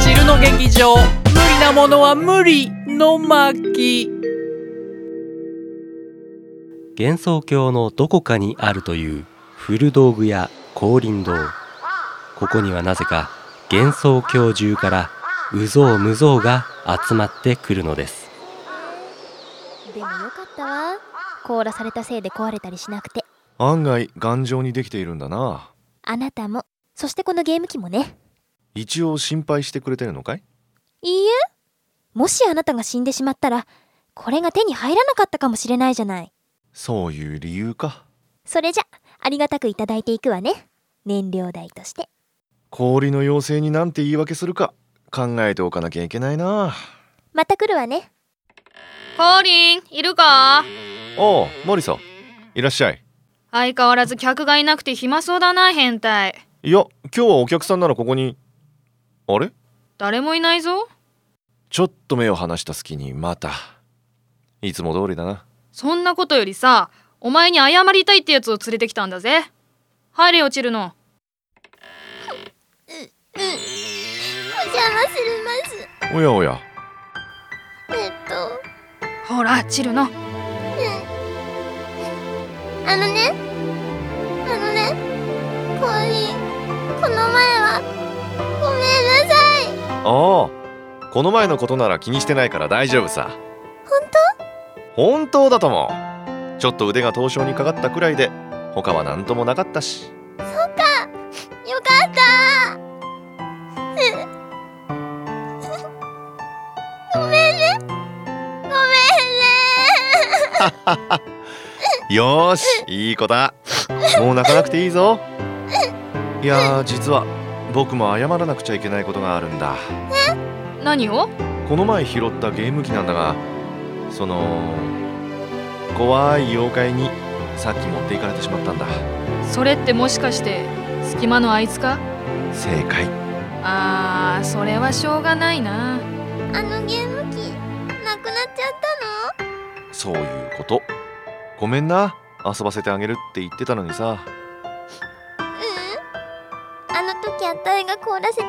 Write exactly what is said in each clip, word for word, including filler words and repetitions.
チルノ劇場、無理なものは無理の巻。 幻想郷のどこかにあるという古道具屋光林堂。ここにはなぜか幻想郷中から有象無象が集まってくるのです。 でもよかったわ、凍らされたせいで壊れたりしなくて。 案外頑丈にできているんだな。 あなたも、そしてこのゲーム機もね。 一応心配してくれてるのかい？ いいえ、もしあなたが死んでしまったらこれが手に入らなかったかもしれないじゃない。 そういう理由か。 それじゃありがたくいただいていくわね、燃料代として。 氷の妖精になんて言い訳するか考えておかなきゃいけないな。 また来るわね。 コーリン、いるか？ おう、マリサ、いらっしゃい。 相変わらず客がいなくて暇そうだな、変態。 いや、今日はお客さんならここに。あれ？ 誰もいないぞ。 ちょっと目を離した隙にまた。いつも通りだな。 そんなことよりさ、お前に謝りたいってやつを連れてきたんだぜ。入れよ、チルノ。 う、うん、お邪魔するます。 おやおや。 えっとほら、チルノ。 うん、あのねあのねコーリン、この前はごめんなさい。 ああ、この前のことなら気にしてないから大丈夫さ。 本当？本当だとも。ちょっと腕が凍傷にかかったくらいで他は何ともなかったし。 そっか、よかったごめんねごめんねよーし、いい子だ。もう泣かなくていいぞ。いやー、実は僕も謝らなくちゃいけないことがあるんだ。 え？何を？ この前拾ったゲーム機なんだが、その怖い妖怪にさっき持っていかれてしまったんだ。 それってもしかして隙間のあいつか？ 正解。 あー、それはしょうがないな。 あのゲーム機なくなっちゃったの？ そういうこと。ごめんな、遊ばせてあげるって言ってたのにさ。 ううん、あの時あたいが凍らせちゃって、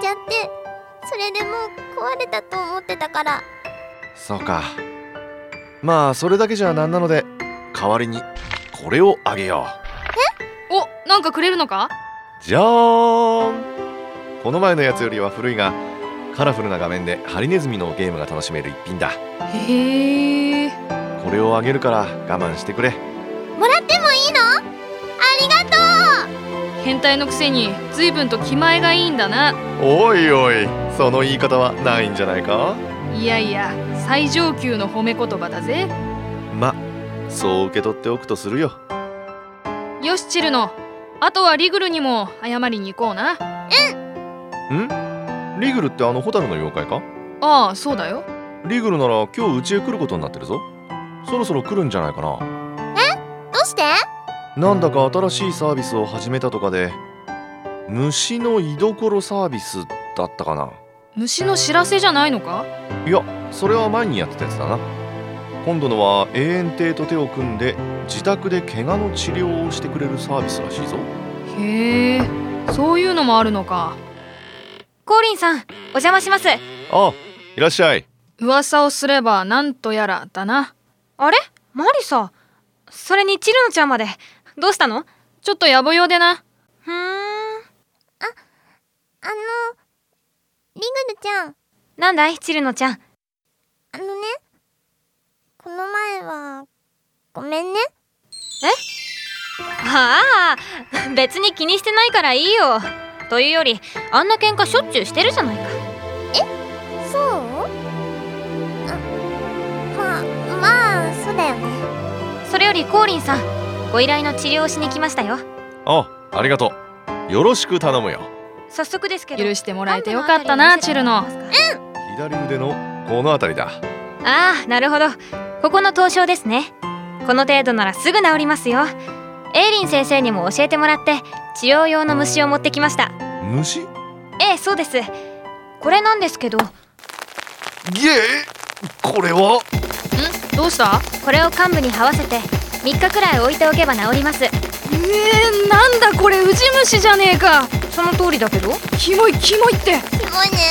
それでもう壊れたと思ってたから。 そうか。まあそれだけじゃなんなので、代わりにこれをあげよう。お、なんかくれるのか？ じゃーん。この前のやつよりは古いがカラフルな画面でハリネズミのゲームが楽しめる一品だ。 へえ。 これをあげるから我慢してくれ。 もらってもいいの？ありがとう。変態のくせに随分と気前がいいんだな。 おいおい、その言い方はないんじゃないか？ いやいや、最上級の褒め言葉だぜ。 ま、そう受け取っておくとするよ。 よし、チルノ、あとはリグルにも謝りに行こうな。 うん。 ん？リグルってあのホタルの妖怪か？ ああ、そうだよ。 リグルなら今日うちへ来ることになってるぞ。そろそろ来るんじゃないかな。 え？どうして？ なんだか新しいサービスを始めたとかで、虫の居所サービスだったかな。 虫の知らせじゃないのか？ いや、それは前にやってたやつだな。今度のは永遠亭と手を組んで自宅で怪我の治療をしてくれるサービスらしいぞ。 へえ、そういうのもあるのか。 コーリンさん、お邪魔します。 あ、いらっしゃい。 噂をすればなんとやらだな。 あれ？マリサ。それにチルノちゃんまで。どうしたの？ ちょっと野暮用でな。 ふーん。 あ、あのリグルちゃん。 なんだい、チルノちゃん。 あのね、この前はごめんね。 え？ああ、別に気にしてないからいいよ。というより、あんな喧嘩しょっちゅうしてるじゃないか。 え？そう？あ、まあ、まあ、そうだよね。 それよりコーリンさん、ご依頼の治療をしに来ましたよ。 あ、ありがとう。よろしく頼むよ。 早速ですけど、 許してもらえてよかったな、チルノ。 うん。 左腕のこの辺りだ。 ああ、なるほど。ここの凍傷ですね。この程度ならすぐ治りますよ。エイリン先生にも教えてもらって治療用の虫を持ってきました。 虫？ ええ、そうです。これなんですけど。 げえ、これは？ ん？どうした？ これを患部に這わせてみっかくらい置いておけば治ります。 えー、なんだこれ、ウジ虫じゃねえか。 その通りだけど。 キモいキモいって。 キモいね。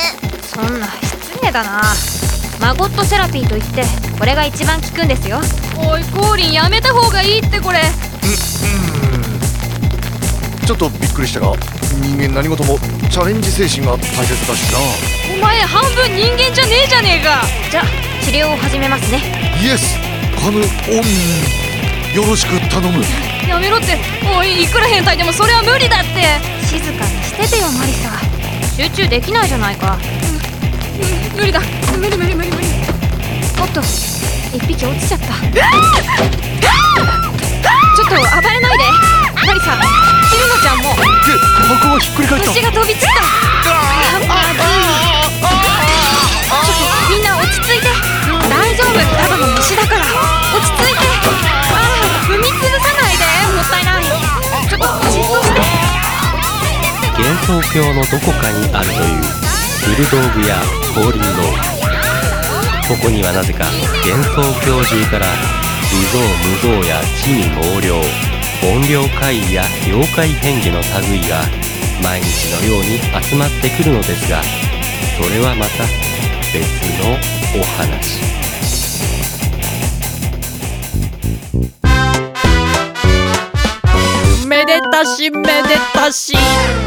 そんな失礼だな。マゴットセラピーといってこれが一番効くんですよ。 おいコーリン、やめた方がいいって。これちょっとびっくりしたが、人間何事もチャレンジ精神が大切だしな。 お前半分人間じゃねえじゃねえか。 じゃあ治療を始めますね。 イエスカムオン、よろしく頼む。 やめろって。おい、いくら変態でもそれは無理だって。 静かにしててよマリサ。集中できないじゃないか。 うん、無理だ。無理無理無理無理。 おっと一匹落ちちゃった。ちょっと暴れないでマリサ。シルノちゃんも。 で、箱がひっくり返った。 虫が飛び散った。ちょっとみんな落ち着いて。大丈夫、ただの虫だから落ち着いて。ああ、踏みつぶさないで、もったいない。ちょっとじっとして。 幻想郷のどこかにあるという古道具や降臨道。ここにはなぜか幻想郷中から無造無造や地味猛量、怨霊怪異や妖怪変化の類が毎日のように集まってくるのですが、それはまた別のお話。 めでたしめでたし